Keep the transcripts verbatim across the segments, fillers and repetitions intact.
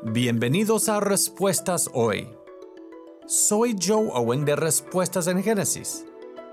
Bienvenidos a Respuestas Hoy. Soy Joe Owen de Respuestas en Génesis.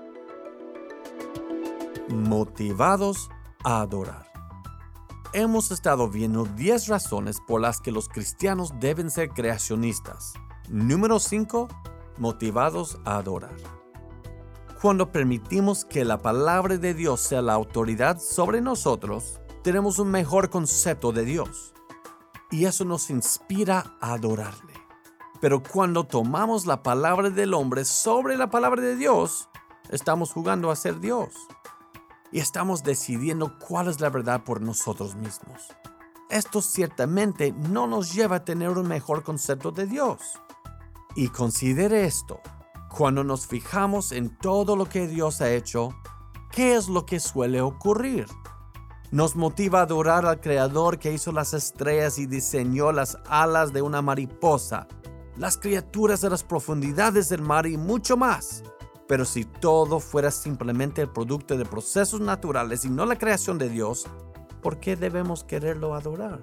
Motivados a adorar. Hemos estado viendo diez razones por las que los cristianos deben ser creacionistas. Número cinco. Motivados a adorar. Cuando permitimos que la palabra de Dios sea la autoridad sobre nosotros, tenemos un mejor concepto de Dios. Y eso nos inspira a adorarle. Pero cuando tomamos la palabra del hombre sobre la palabra de Dios, estamos jugando a ser Dios. Y estamos decidiendo cuál es la verdad por nosotros mismos. Esto ciertamente no nos lleva a tener un mejor concepto de Dios. Y considere esto. Cuando nos fijamos en todo lo que Dios ha hecho, ¿qué es lo que suele ocurrir? Nos motiva a adorar al Creador que hizo las estrellas y diseñó las alas de una mariposa, las criaturas de las profundidades del mar y mucho más. Pero si todo fuera simplemente el producto de procesos naturales y no la creación de Dios, ¿por qué debemos quererlo adorar?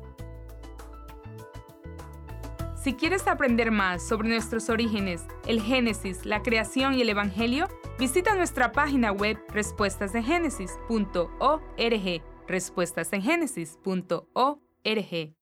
Si quieres aprender más sobre nuestros orígenes, el Génesis, la creación y el Evangelio, visita nuestra página web respuestas en génesis punto org, respuestas en génesis punto org.